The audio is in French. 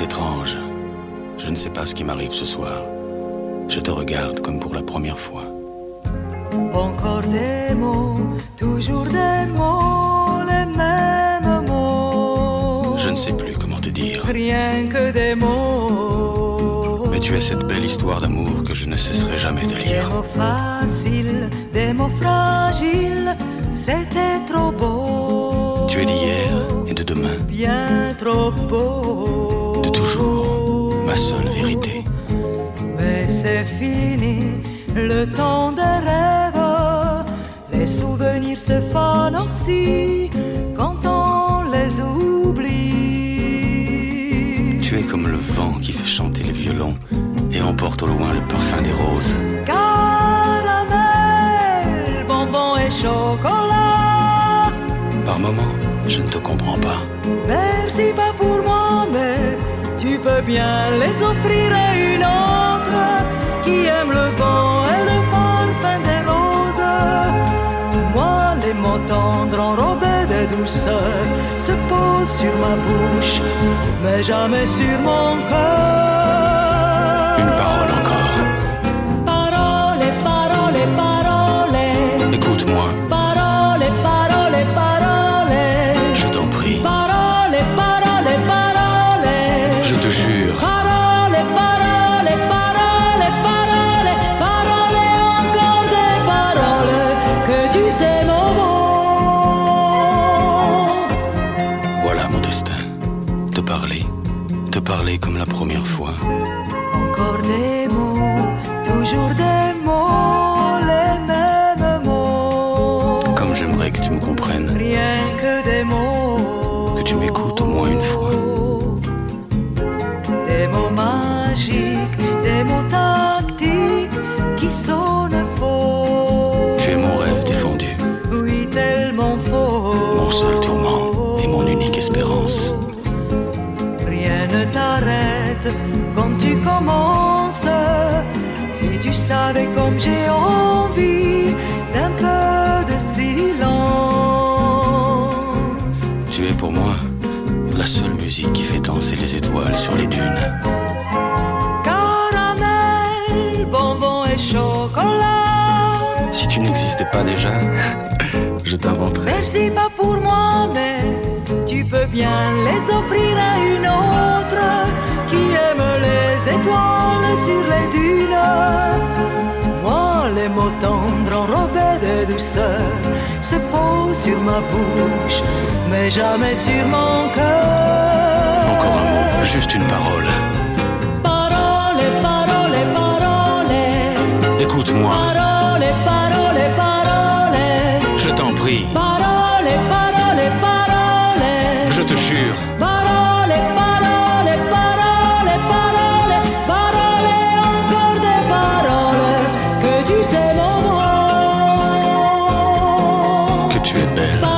étrange. Je ne sais pas ce qui m'arrive ce soir. Je te regarde comme pour la première fois. Encore des mots, toujours des mots, les mêmes mots. Je ne sais plus comment te dire. Rien que des mots. Mais tu es cette belle histoire d'amour que je ne cesserai jamais de lire. Des mots faciles, des mots fragiles, c'était trop beau. Tu es d'hier et de demain. Bien trop beau. De toujours, ma seule vérité. Mais c'est fini, le temps des rêves. Les souvenirs se fanent aussi quand on les oublie. Tu es comme le vent qui fait chanter le violon et emporte au loin le parfum des roses. Caramel, bonbons et chocolat. Par moments, je ne te comprends pas. Merci pas pour moi, mais tu peux bien les offrir à une autre qui aime le vent et le parfum des roses. Moi, les mots tendres enrobés de douceur se posent sur ma bouche, mais jamais sur mon cœur. Une parole encore. Parole, parole, parole. Écoute-moi. Parole, parole, parole. Je t'en prie. Parole, parole, parole. Je te jure. Parole, parole, parole, parole. Parole, encore des paroles que tu sais mon mot. Voilà mon destin. Te parler comme la première fois. Encore des mots, toujours des mots, les mêmes mots. Comme j'aimerais que tu me comprennes. Rien que des mots. Que tu m'écoutes au moins une fois. Des mots magiques, des mots tactiques qui sonnent faux. Tu es mon rêve défendu. Oui, tellement faux. Mon seul tourment et mon unique espérance. Rien ne t'arrête quand tu commences. Si tu savais comme j'ai envie d'un peu de silence. Tu es pour moi la seule musique qui fait danser les étoiles sur les dunes. Caramel, bonbons et chocolat. Si tu n'existais pas déjà, je t'inventerais. Merci pas pour moi, mais tu peux bien les offrir à une autre qui aime les étoiles sur les dunes. Moi, les mots tendres enrobés de douceur se posent sur ma bouche, mais jamais sur mon cœur. Encore un mot, juste une parole. Parole, parole, parole. Écoute-moi. Parole, parole, parole. Je t'en prie. Parole, parole, parole. Je te jure. Parole, parole, parole, parole. Parole, encore des paroles que tu sais mon mot. Que tu es belle.